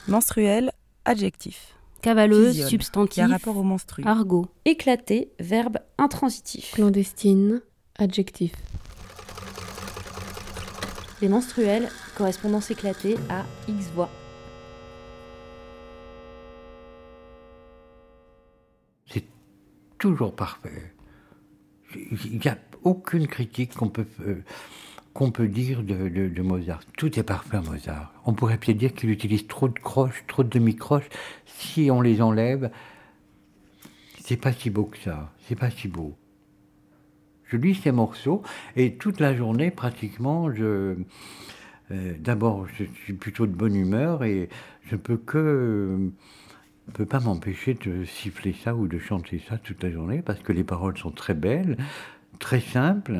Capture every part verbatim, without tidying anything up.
Menstruel, adjectif. Cavaleuse, Physiole, substantif. qui a rapport au menstru. Argot. Éclaté, verbe intransitif. Clandestine, adjectif. Les menstruels, correspondance éclatée à X voix. C'est toujours parfait. Il n'y a aucune critique qu'on peut, euh, qu'on peut dire de, de, de Mozart. Tout est parfait à Mozart. On pourrait peut-être dire qu'il utilise trop de croches, trop de demi-croches. Si on les enlève, c'est pas si beau que ça. C'est pas si beau. Je lis ces morceaux et toute la journée, pratiquement, je... Euh, d'abord, je suis plutôt de bonne humeur et je ne peux que... Je ne peux pas m'empêcher de siffler ça ou de chanter ça toute la journée parce que les paroles sont très belles, très simples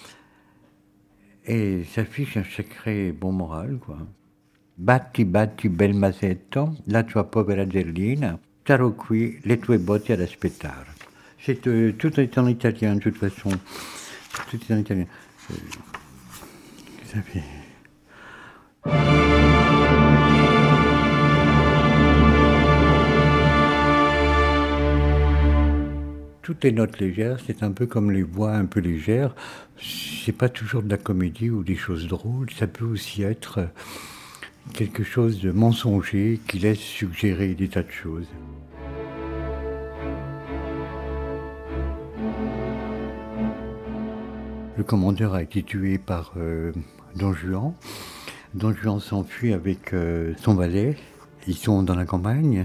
et ça affiche un sacré bon moral, quoi. Batti, batti, bel masetto, la tua povera Zerlina, starò qui le tue botti ad aspettare. C'est, euh, tout est en italien, de toute façon. Tout est en italien. Euh, ça fait... Toutes les notes légères, c'est un peu comme les voix un peu légères. C'est pas toujours de la comédie ou des choses drôles. Ça peut aussi être quelque chose de mensonger qui laisse suggérer des tas de choses. Le commandeur a été tué par euh, Don Juan. Don Juan s'enfuit avec euh, son valet. Ils sont dans la campagne.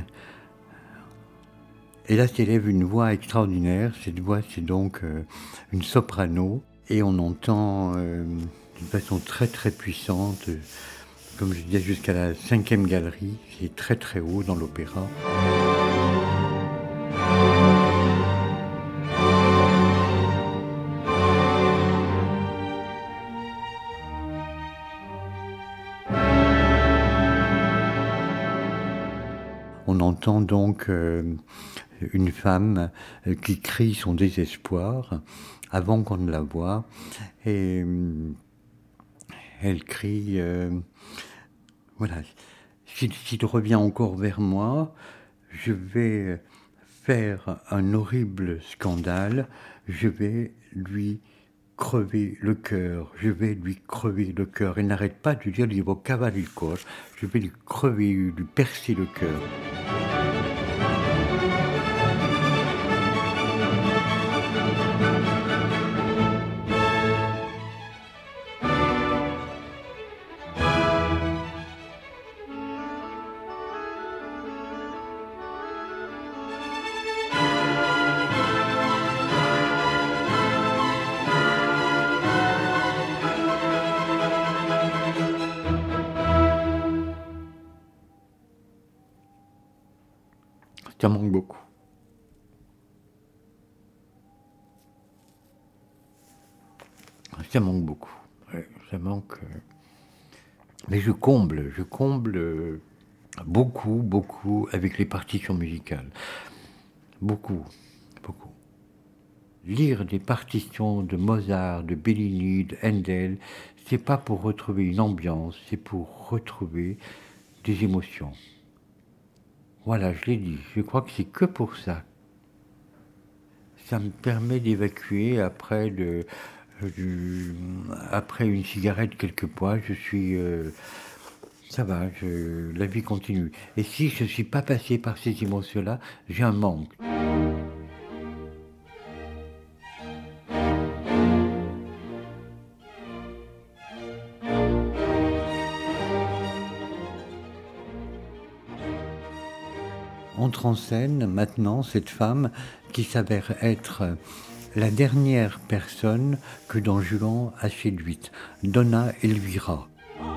Et là s'élève une voix extraordinaire. Cette voix, c'est donc euh, une soprano. Et on entend euh, d'une façon très très puissante, euh, comme je disais, jusqu'à la cinquième galerie. C'est très très haut dans l'opéra. On entend donc euh, une femme euh, qui crie son désespoir avant qu'on ne la voie. Et euh, elle crie, euh, voilà, s'il, s'il revient encore vers moi, je vais faire un horrible scandale, je vais lui crever le cœur, je vais lui crever le cœur. Elle n'arrête pas de dire, il va cavare il cor, je vais lui crever, lui percer le cœur. Ça manque beaucoup. Ça manque beaucoup. Ouais, ça manque. Euh... Mais je comble, je comble euh, beaucoup, beaucoup avec les partitions musicales. Beaucoup, beaucoup. Lire des partitions de Mozart, de Bellini, de Handel, c'est pas pour retrouver une ambiance, c'est pour retrouver des émotions. Voilà, je l'ai dit, je crois que c'est que pour ça. Ça me permet d'évacuer après, le, du, après une cigarette quelquefois, je suis... Euh, ça va, je, la vie continue. Et si je ne suis pas passé par ces émotions-là, j'ai un manque. Entre en scène maintenant cette femme qui s'avère être la dernière personne que Don Juan a séduite, Donna Elvira.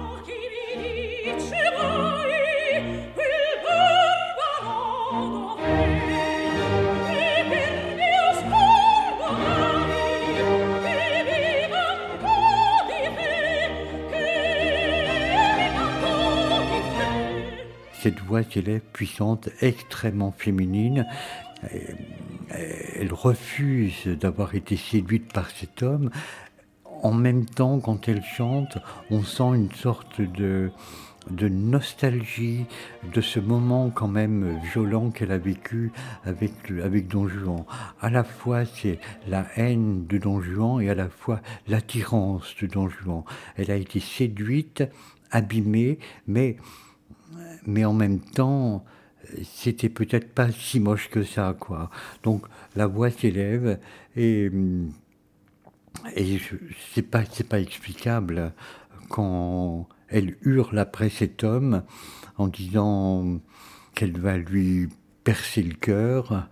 Cette voix qu'elle est puissante, extrêmement féminine. Elle refuse d'avoir été séduite par cet homme. en même temps, quand elle chante, on sent une sorte de, de nostalgie de ce moment quand même violent qu'elle a vécu avec, le- avec Don Juan. À la fois, c'est la haine de Don Juan et à la fois l'attirance de Don Juan. Elle a été séduite, abîmée, mais, mais en même temps, c'était peut-être pas si moche que ça, quoi. Donc la voix s'élève et, hum, et je- c'est pas, c'est pas explicable quand elle hurle après cet homme en disant qu'elle va lui percer le cœur.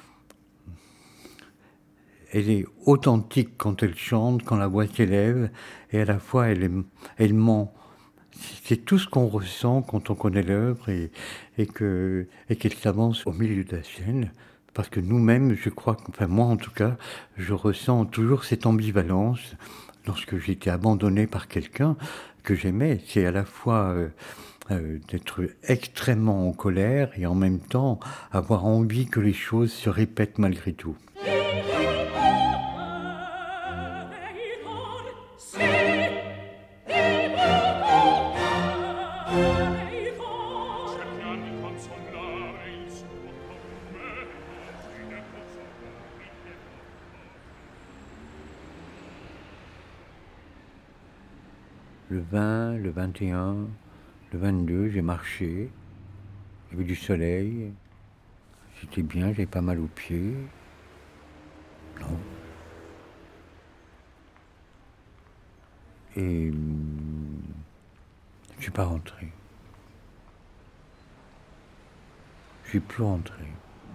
Elle est authentique quand elle chante, quand la voix s'élève, et à la fois elle, est- elle ment. C'est tout ce qu'on ressent quand on connaît l'œuvre et, et que et qu'elle s'avance au milieu de la scène. Parce que nous-mêmes, je crois, que- enfin moi en tout cas, je ressens toujours cette ambivalence lorsque j'ai été abandonné par quelqu'un que j'aimais. C'est à la fois euh, euh, d'être extrêmement en colère et en même temps avoir envie que les choses se répètent malgré tout. Le vingt, le vingt et un, le vingt-deux, j'ai marché. Il y avait du soleil. C'était bien, j'avais pas mal aux pieds. Non. Et hum, je suis pas rentré. Je suis plus rentré.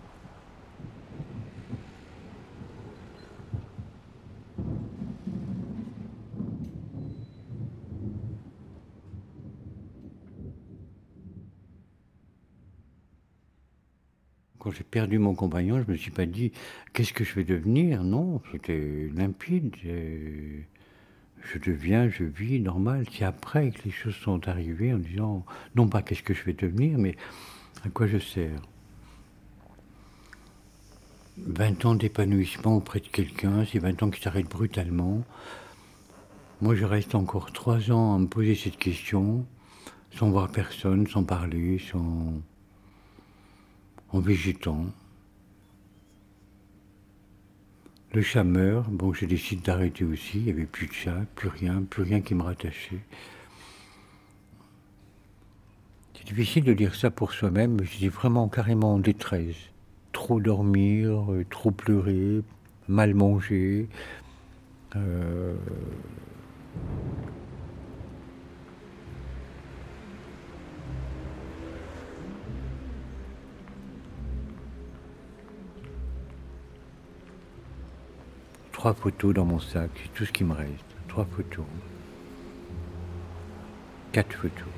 Quand j'ai perdu mon compagnon, je me suis pas dit qu'est-ce que je vais devenir. Non, c'était limpide. Et je deviens, je vis normal. C'est après que les choses sont arrivées en disant non pas qu'est-ce que je vais devenir, mais à quoi je sers. vingt ans d'épanouissement auprès de quelqu'un, c'est vingt ans qui s'arrêtent brutalement. Moi, je reste encore trois ans à me poser cette question, sans voir personne, sans parler, sans... en végétant. Le chat meurt, bon, je décide d'arrêter aussi, il n'y avait plus de chat, plus rien, plus rien qui me rattachait. C'est difficile de dire ça pour soi-même, mais j'étais vraiment carrément en détresse. Trop dormir, euh, trop pleurer, mal manger. Euh... Trois photos dans mon sac, c'est tout ce qui me reste. Trois photos. Quatre photos.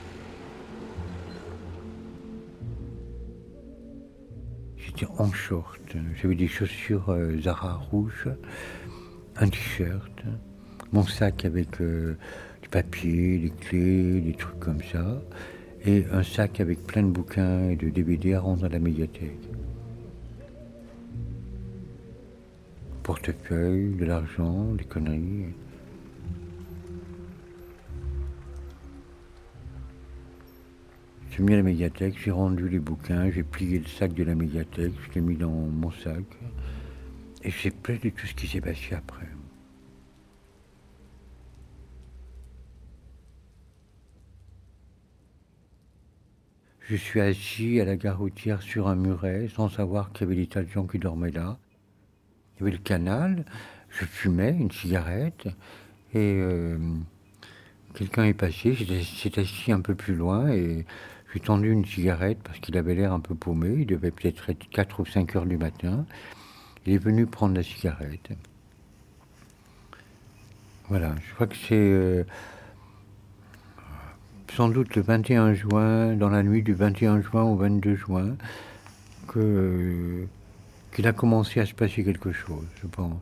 J'étais en short, j'avais des chaussures euh, Zara rouges, un t-shirt, mon sac avec euh, du papier, des clés, des trucs comme ça, et un sac avec plein de bouquins et de D V D à rendre à la médiathèque. Portefeuille, de l'argent, des conneries. J'ai mis à la médiathèque, j'ai rendu les bouquins, j'ai plié le sac de la médiathèque, je l'ai mis dans mon sac, et j'ai plein de tout ce qui s'est passé après. Je suis assis à la gare routière sur un muret, sans savoir qu'il y avait des tas de gens qui dormaient là. Il y avait le canal, je fumais une cigarette, et euh, quelqu'un est passé, s'est assis un peu plus loin, et j'ai tendu une cigarette parce qu'il avait l'air un peu paumé, il devait peut-être être quatre ou cinq heures du matin. Il est venu prendre la cigarette. Voilà, je crois que c'est euh, sans doute le vingt et un juin, dans la nuit du vingt et un juin au vingt-deux juin, que, euh, qu'il a commencé à se passer quelque chose, je pense.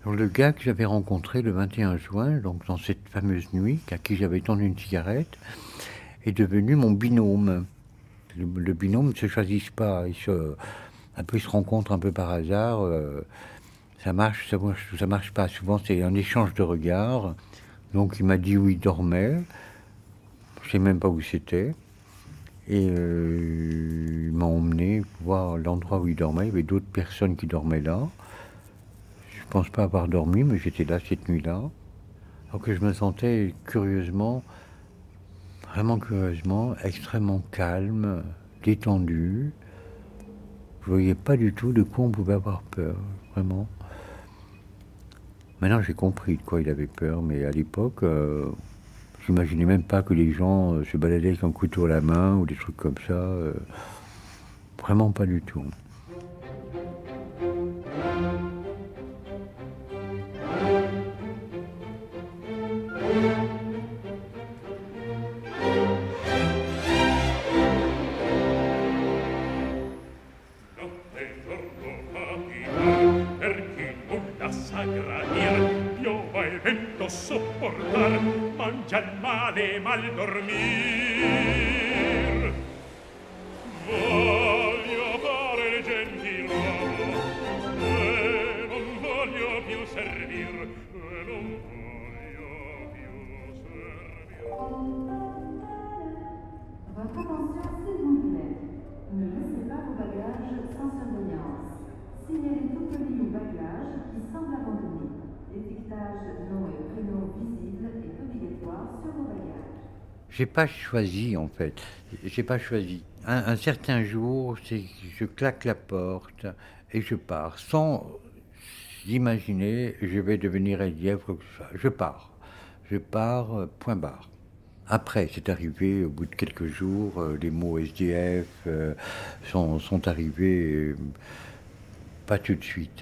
Alors, le gars que j'avais rencontré le vingt et un juin, donc dans cette fameuse nuit, à qui j'avais tendu une cigarette, est devenu mon binôme. Le, le binôme ne se choisissent pas, ils se, un peu, ils se rencontrent un peu par hasard. Euh, ça marche, ça marche, ça marche pas. Souvent, c'est un échange de regards. Donc, il m'a dit où il dormait. Je sais même pas où c'était. Et euh, il m'a emmené voir l'endroit où il dormait. Il y avait d'autres personnes qui dormaient là. Je pense pas avoir dormi, mais j'étais là cette nuit-là. Alors que je me sentais curieusement, vraiment curieusement, extrêmement calme, détendu. Je voyais pas du tout de quoi on pouvait avoir peur, vraiment. Maintenant, j'ai compris de quoi il avait peur, mais à l'époque, euh, j'imaginais même pas que les gens euh, se baladaient avec un couteau à la main ou des trucs comme ça. Euh, vraiment pas du tout. Sopportar, mangia il male, mal dormir. Voglio fare il gentiluomo e non voglio più servir, e non voglio più servir. Votre attention, s'il vous plaît. Ne laissez pas vos bagages sans surveillance. Signalez tout colis ou bagage qui semble abandonné. L'étiquetage nom et prénom visible est obligatoire sur vos bagages. J'ai pas choisi en fait. J'ai pas choisi. Un, un certain jour, c'est je claque la porte et je pars sans imaginer je vais devenir S D F ou quoi que ce soit. Je pars. Je pars, euh, point barre. Après, c'est arrivé, au bout de quelques jours, euh, les mots S D F euh, sont, sont arrivés, euh, pas tout de suite.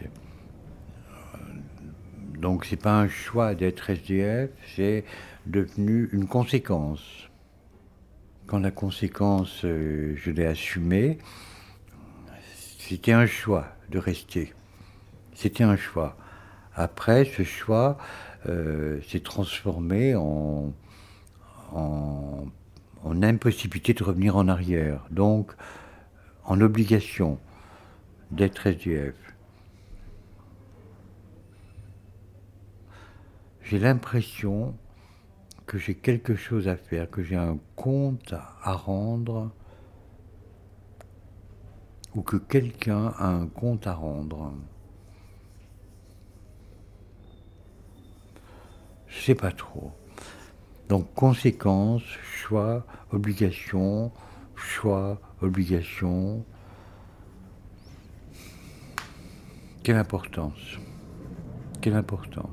Donc c'est pas un choix d'être S D F, c'est devenu une conséquence. Quand la conséquence, euh, je l'ai assumée, c'était un choix de rester. C'était un choix. Après, ce choix euh, s'est transformé en, en, en impossibilité de revenir en arrière. Donc, en obligation d'être S D F. J'ai l'impression que j'ai quelque chose à faire, que j'ai un compte à rendre, ou que quelqu'un a un compte à rendre. Je sais pas trop. Donc conséquence, choix, obligation, choix, obligation. Quelle importance? Quelle importance?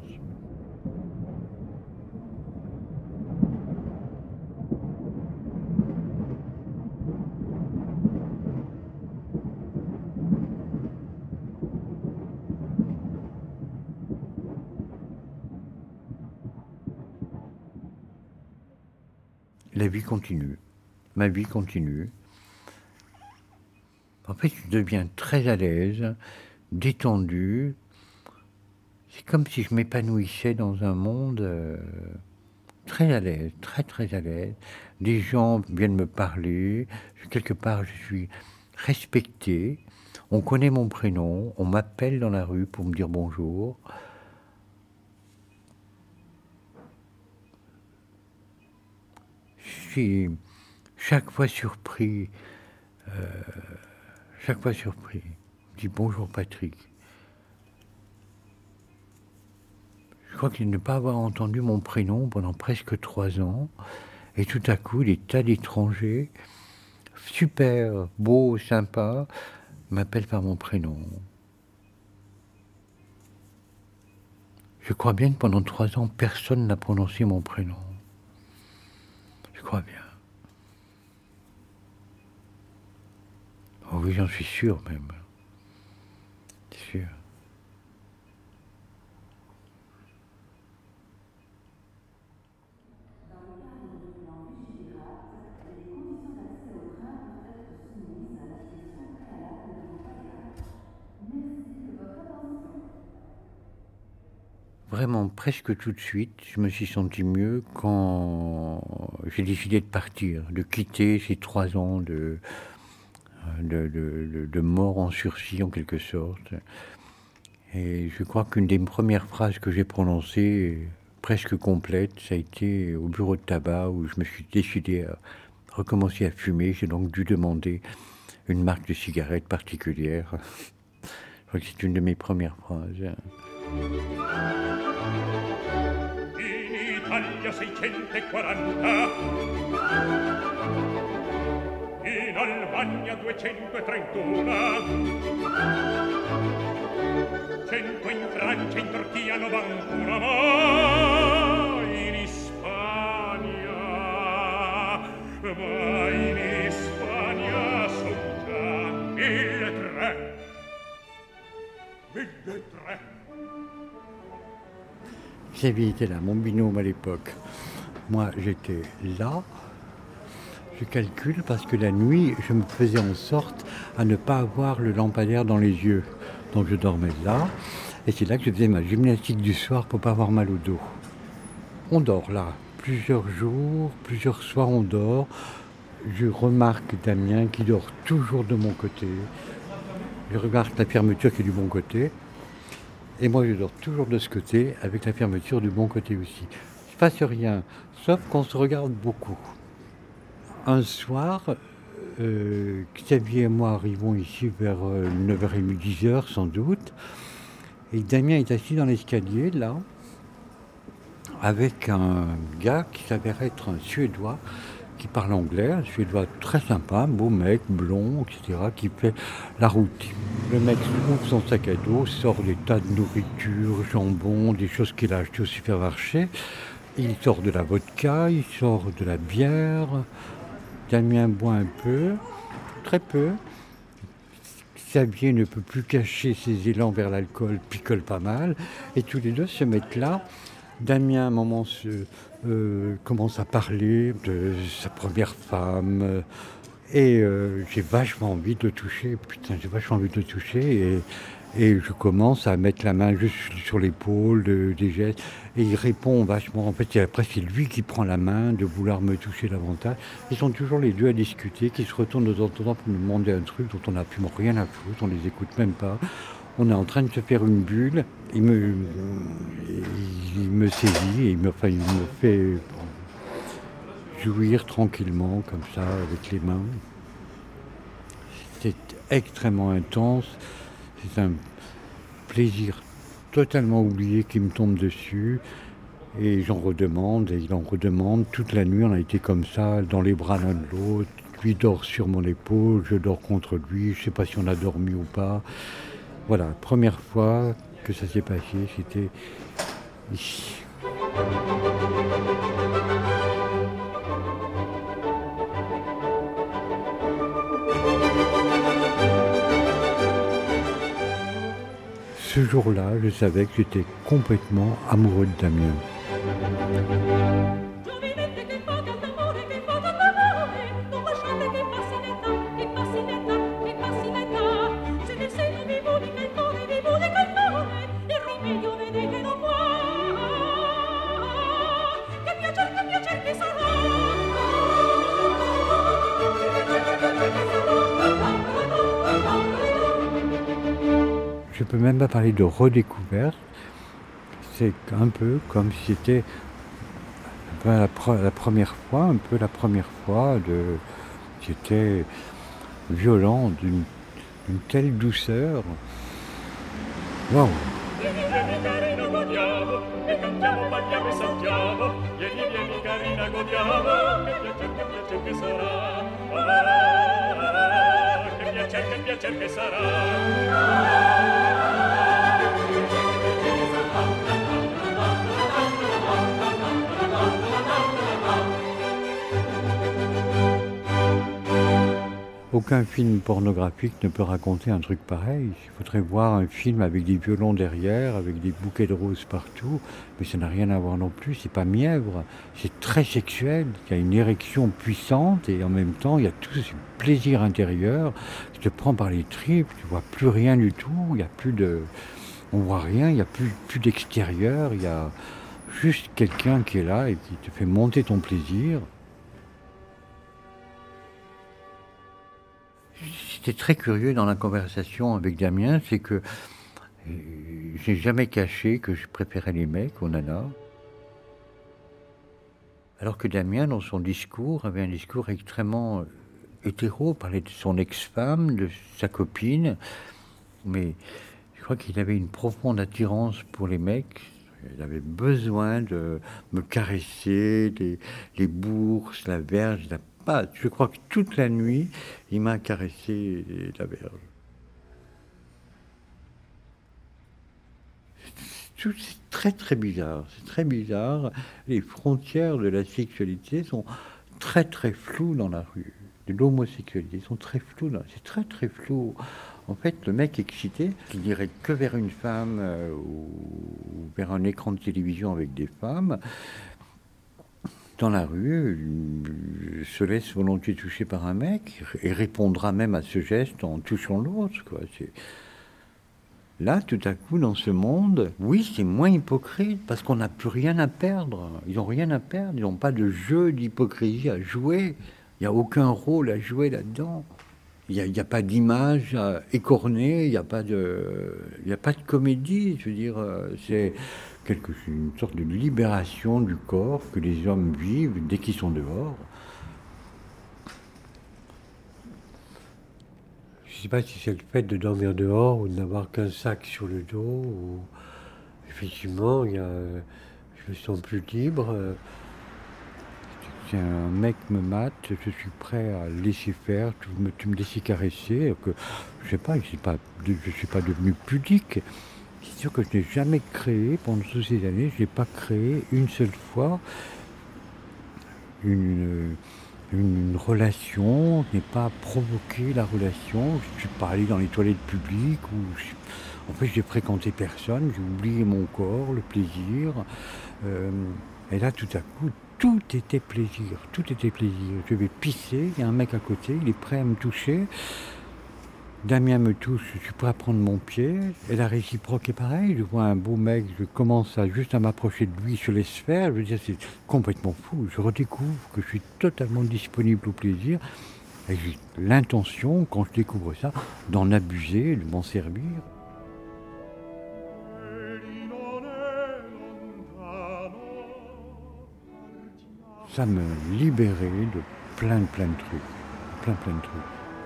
La vie continue. Ma vie continue. En fait, je deviens très à l'aise, détendu. C'est comme si je m'épanouissais dans un monde euh, très à l'aise, très très à l'aise. Des gens viennent me parler. Quelque part, je suis respecté. On connaît mon prénom. On m'appelle dans la rue pour me dire bonjour. Je suis chaque fois surpris. Euh, chaque fois surpris. Je dis bonjour Patrick. Je crois qu'il ne pas avoir entendu mon prénom pendant presque trois ans. Et tout à coup, des tas d'étrangers, super beaux, sympas, m'appellent par mon prénom. Je crois bien que pendant trois ans, personne n'a prononcé mon prénom. Je crois bien. Oh oui, j'en suis sûr même. Sûr. vraiment presque tout de suite, je me suis senti mieux quand j'ai décidé de partir, de quitter ces trois ans de, de, de, de, de mort en sursis en quelque sorte. Et je crois qu'une des premières phrases que j'ai prononcées, presque complète, ça a été au bureau de tabac où je me suis décidé à recommencer à fumer. J'ai donc dû demander une marque de cigarette particulière. Je crois que c'est une de mes premières phrases. In Italia seicentoquaranta, in Albania duecentotrentuno, cento in Francia, in Turchia novantuno, ma in Hispania, ma in Hispania son già mille tre, mille tre. Xavier était là, mon binôme à l'époque. Moi, j'étais là. Je calcule parce que la nuit, je me faisais en sorte à ne pas avoir le lampadaire dans les yeux. Donc je dormais là. Et c'est là que je faisais ma gymnastique du soir pour pas avoir mal au dos. On dort là. Plusieurs jours, plusieurs soirs, on dort. Je remarque Damien qui dort toujours de mon côté. Je regarde la fermeture qui est du bon côté. Et moi, je dors toujours de ce côté, avec la fermeture du bon côté aussi. Il ne se passe rien, sauf qu'on se regarde beaucoup. Un soir, euh, Xavier et moi arrivons ici vers euh, neuf heures trente, dix heures sans doute. Et Damien est assis dans l'escalier, là, avec un gars qui s'avère être un Suédois, qui parle anglais, un Suédois très sympa, beau mec, blond, et cetera, qui fait la route. Le mec ouvre son sac à dos, sort des tas de nourriture, jambon, des choses qu'il a achetées au supermarché. Il sort de la vodka, il sort de la bière. Damien boit un peu, très peu. Xavier ne peut plus cacher ses élans vers l'alcool, picole pas mal. Et tous les deux se mettent là. Damien, à un moment, se, euh, commence à parler de sa première femme. Et euh, j'ai vachement envie de le toucher. Putain, j'ai vachement envie de le toucher. Et, et je commence à mettre la main juste sur l'épaule, de, des gestes. Et il répond vachement. En fait, et après, c'est lui qui prend la main de vouloir me toucher davantage. Ils sont toujours les deux à discuter, qui se retournent de temps en temps pour nous demander un truc dont on n'a plus rien à foutre. On les écoute même pas. On est en train de se faire une bulle, il me, il me saisit, et il me, enfin, il me fait jouir tranquillement, comme ça, avec les mains. C'est extrêmement intense, c'est un plaisir totalement oublié qui me tombe dessus, et j'en redemande, et il en redemande. Toute la nuit, on a été comme ça, dans les bras l'un de l'autre, lui dort sur mon épaule, je dors contre lui, je ne sais pas si on a dormi ou pas. Voilà, première fois que ça s'est passé, c'était ici. Ce jour-là, je savais que j'étais complètement amoureux de Damien. Je peux même pas parler de redécouverte. C'est un peu comme si c'était la, pre- la première fois, un peu la première fois de, qui était violent, d'une, d'une telle douceur. Waouh! Vieni, vieni carina, godiamo, e cantiamo, balliamo e saltiamo. Vieni, vieni carina, godiamo, che piacer, che piacer che sarà. Ah, che piacer, che piacer che sarà. Aucun film pornographique ne peut raconter un truc pareil. Il faudrait voir un film avec des violons derrière, avec des bouquets de roses partout, mais ça n'a rien à voir non plus, c'est pas mièvre, c'est très sexuel, il y a une érection puissante et en même temps il y a tout ce plaisir intérieur qui te prend par les tripes, tu vois plus rien du tout, il n'y a plus de... On voit rien, il n'y a plus, plus d'extérieur, il y a juste quelqu'un qui est là et qui te fait monter ton plaisir. C'était très curieux dans la conversation avec Damien, c'est que euh, j'ai jamais caché que je préférais les mecs aux nanas. Alors que Damien, dans son discours, avait un discours extrêmement hétéro, parlait de son ex-femme, de sa copine, mais je crois qu'il avait une profonde attirance pour les mecs. Il avait besoin de me caresser, les, les bourses, la verge, la pâte. Je crois que toute la nuit, il m'a caressé la verge. C'est très très bizarre, c'est très bizarre. Les frontières de la sexualité sont très très floues dans la rue. De l'homosexualité sont très floues, là. C'est très très flou. En fait, le mec excité, il n'irait que vers une femme euh, ou vers un écran de télévision avec des femmes. Dans la rue, il se laisse volontiers toucher par un mec et répondra même à ce geste en touchant l'autre, quoi. C'est... Là, tout à coup, dans ce monde, oui, c'est moins hypocrite parce qu'on n'a plus rien à perdre. Ils n'ont rien à perdre, ils n'ont pas de jeu d'hypocrisie à jouer. Il n'y a aucun rôle à jouer là-dedans. Il n'y a, a pas d'image écornée, il n'y a pas de, il n'y a pas de comédie. Je veux dire, c'est quelque, une sorte de libération du corps que les hommes vivent dès qu'ils sont dehors. Je ne sais pas si c'est le fait de dormir dehors ou de n'avoir qu'un sac sur le dos. Ou... Effectivement, il y a... je me sens plus libre. Si un mec me mate, je suis prêt à laisser faire, tu me, tu me laisses caresser. Que, je ne sais pas, je ne suis pas devenu pudique. C'est sûr que je n'ai jamais créé, pendant toutes ces années, je n'ai pas créé une seule fois une... une relation, je n'ai pas provoqué la relation, je ne suis pas allé dans les toilettes publiques, où je, en fait j'ai fréquenté personne, j'ai oublié mon corps, le plaisir, euh, et là tout à coup, tout était plaisir, tout était plaisir. Je vais pisser, il y a un mec à côté, il est prêt à me toucher, Damien me touche, je suis prêt à prendre mon pied, et la réciproque est pareil, je vois un beau mec, je commence à juste à m'approcher de lui, je laisse faire, je veux dire c'est complètement fou, je redécouvre que je suis totalement disponible au plaisir, et j'ai l'intention, quand je découvre ça, d'en abuser, de m'en servir. Ça me libérait de plein de plein de trucs, plein plein de trucs.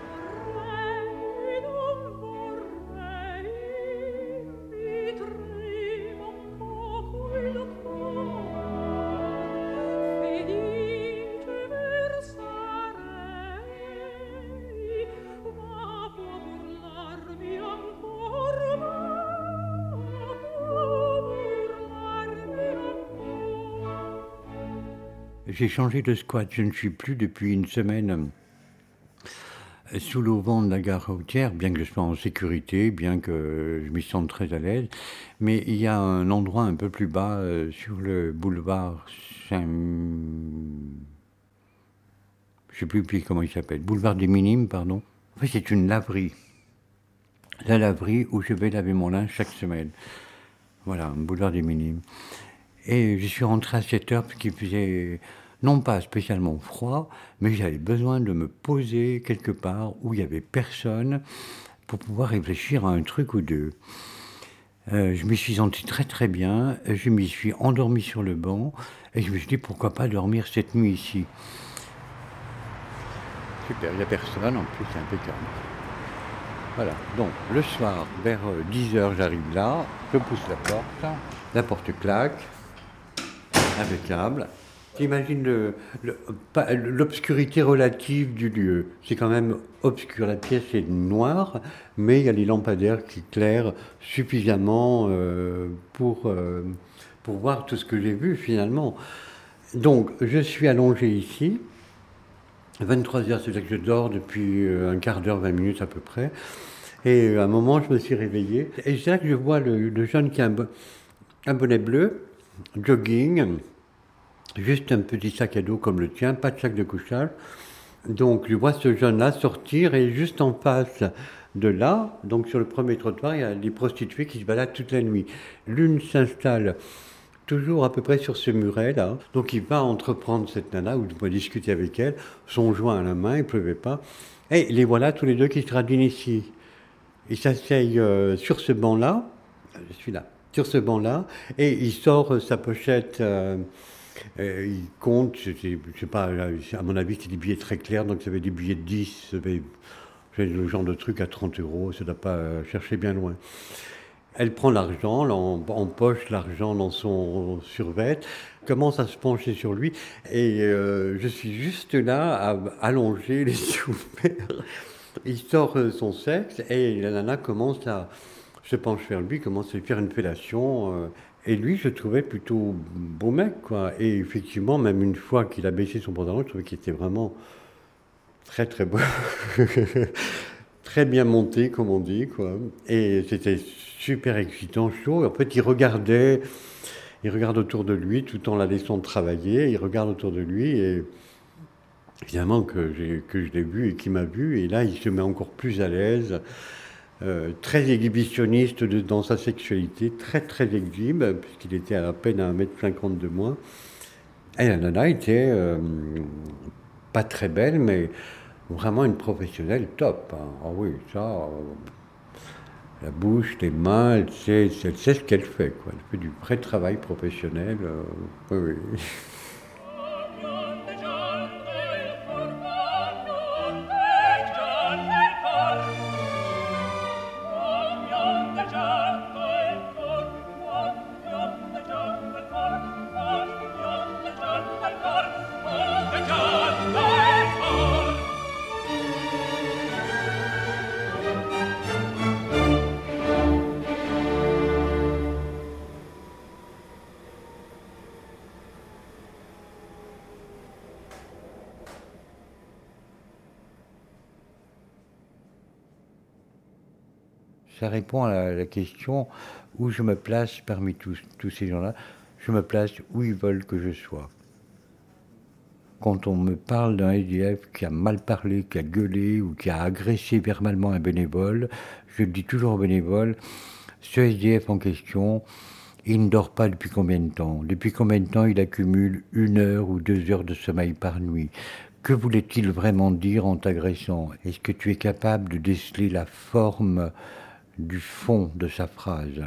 J'ai changé de squat, je ne suis plus depuis une semaine sous l'auvent de la gare routière, bien que je sois en sécurité, bien que je m'y sente très à l'aise. Mais il y a un endroit un peu plus bas, euh, sur le boulevard Saint... Je ne sais plus comment il s'appelle, boulevard des Minimes, pardon. En fait, c'est une laverie. La laverie où je vais laver mon linge chaque semaine. Voilà, un boulevard des Minimes. Et je suis rentré à sept heures parce qu'il faisait... non pas spécialement froid, mais j'avais besoin de me poser quelque part où il n'y avait personne pour pouvoir réfléchir à un truc ou deux. Euh, je m'y suis senti très très bien, je m'y suis endormi sur le banc et je me suis dit pourquoi pas dormir cette nuit ici. Super, il n'y a personne, en plus c'est impeccable. Voilà, donc le soir, vers dix heures, j'arrive là, je pousse la porte, la porte claque, impeccable. T'imagines le, le, l'obscurité relative du lieu. C'est quand même obscur, la pièce est noire, mais il y a les lampadaires qui éclairent suffisamment euh, pour, euh, pour voir tout ce que j'ai vu finalement. Donc je suis allongé ici, vingt-trois heures, c'est-à-dire que je dors depuis un quart d'heure, vingt minutes à peu près, et à un moment je me suis réveillé, et c'est là que je vois le, le jeune qui a un, un bonnet bleu, jogging, juste un petit sac à dos comme le tien, pas de sac de couchage. Donc je vois ce jeune-là sortir et juste en face de là, donc sur le premier trottoir, il y a des prostituées qui se baladent toute la nuit. L'une s'installe toujours à peu près sur ce muret-là. Donc il va entreprendre cette nana, ou il va discuter avec elle, son joint à la main, il ne pleuvait pas. Et les voilà tous les deux qui se radinent ici. Ils s'asseyent euh, sur ce banc-là, je suis là, sur ce banc-là, et il sort sa pochette, euh, euh, il compte, je sais, je sais pas, à mon avis c'est des billets très clairs, donc ça avait des billets de dix, ça avait, le genre de truc à trente euros, ça ne doit pas euh, chercher bien loin. Elle prend l'argent, elle en- empoche l'argent dans son survêt, commence à se pencher sur lui, et euh, je suis juste là, à, allongé, les yeux ouverts. Il sort euh, son sexe, et la nana commence à se pencher vers lui, commence à lui faire une fellation. euh, et lui, je trouvais plutôt beau mec, quoi. Et effectivement, même une fois qu'il a baissé son pantalon, je trouvais qu'il était vraiment très très beau. Très bien monté, comme on dit, quoi. Et c'était super excitant, chaud. En fait, il regardait, il regarde autour de lui tout en la laissant travailler. Il regarde autour de lui et évidemment que, j'ai, que je l'ai vu et qu'il m'a vu. Et là, il se met encore plus à l'aise, euh, très exhibitionniste de- dans sa sexualité, très très exhibe, puisqu'il était à peine à un mètre cinquante de moi. Et la nana était euh, pas très belle, mais vraiment une professionnelle top. hein. Ah oui, ça, euh, la bouche, les mains, elle sait, elle sait ce qu'elle fait, quoi. Elle fait du vrai travail professionnel. euh, oui, oui. Ça répond à la, la question où je me place parmi tous, tous ces gens-là. Je me place où ils veulent que je sois. Quand on me parle d'un S D F qui a mal parlé, qui a gueulé ou qui a agressé verbalement un bénévole, je dis toujours au bénévole, ce S D F en question, il ne dort pas depuis combien de temps? Depuis combien de temps il accumule une heure ou deux heures de sommeil par nuit? Que voulait-il vraiment dire en t'agressant? Est-ce que tu es capable de déceler la forme du fond de sa phrase?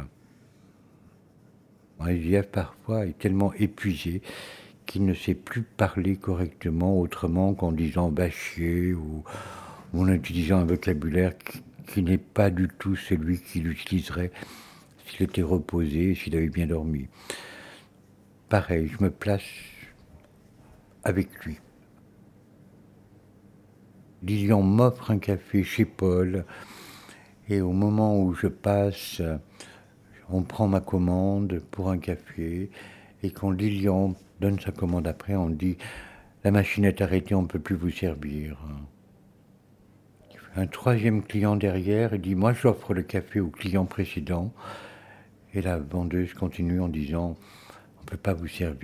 Un S D F parfois est tellement épuisé qu'il ne sait plus parler correctement autrement qu'en disant « va chier » ou, ou en utilisant un vocabulaire qui, qui n'est pas du tout celui qu'il utiliserait s'il était reposé, s'il avait bien dormi. Pareil, je me place avec lui. Lilian m'offre un café chez Paul et au moment où je passe, on prend ma commande pour un café et quand Lilian donne sa commande après, on dit « la machine est arrêtée, on ne peut plus vous servir ». Un troisième client derrière dit « moi j'offre le café au client précédent ». Et la vendeuse continue en disant « on ne peut pas vous servir ».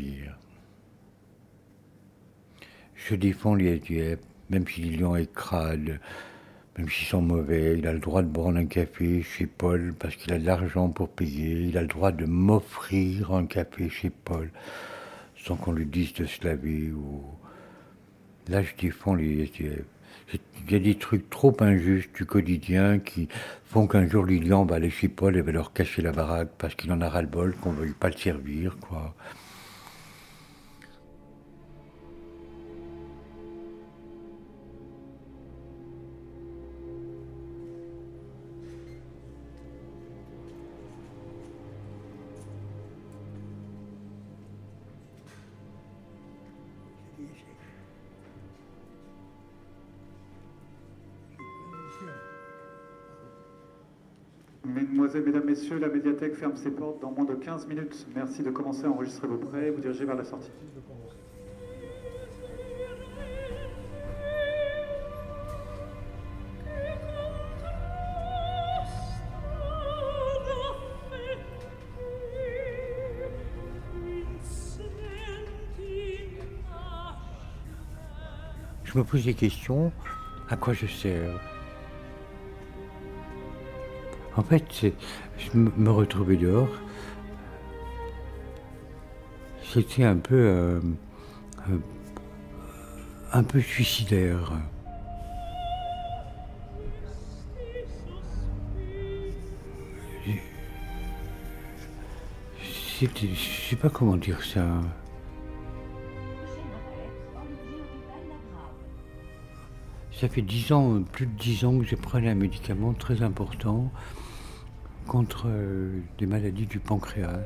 Je défends les S D F, même si Lilian est crade, même s'ils sont mauvais, il a le droit de boire un café chez Paul parce qu'il a de l'argent pour payer, il a le droit de m'offrir un café chez Paul sans qu'on lui dise de se laver. Ou... Là, je défends les S D F. Il y a des trucs trop injustes du quotidien qui font qu'un jour Lilian va aller chez Paul et va leur cacher la baraque parce qu'il en a ras-le-bol, qu'on ne veuille pas le servir, quoi. Mesdemoiselles, Mesdames, Messieurs, la médiathèque ferme ses portes dans moins de quinze minutes. Merci de commencer à enregistrer vos prêts et vous diriger vers la sortie. Je me pose des questions, à quoi je sers? En fait, c'est, je me me retrouvais dehors. C'était un peu, euh, euh, un peu suicidaire. C'était, je sais pas comment dire ça. Ça fait dix ans, plus de dix ans que je prenais un médicament très important contre euh, des maladies du pancréas.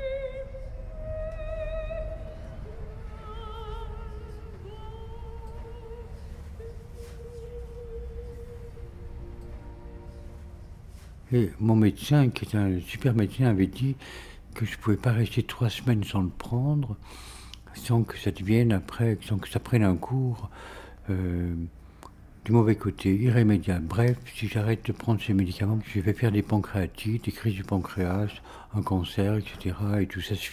Et mon médecin, qui est un super médecin, avait dit que je ne pouvais pas rester trois semaines sans le prendre, sans que ça devienne après, sans que ça prenne un cours euh, du mauvais côté, irrémédiable. Bref, si j'arrête de prendre ces médicaments, je vais faire des pancréatites, des crises du pancréas, un cancer, et cetera. Et tout ça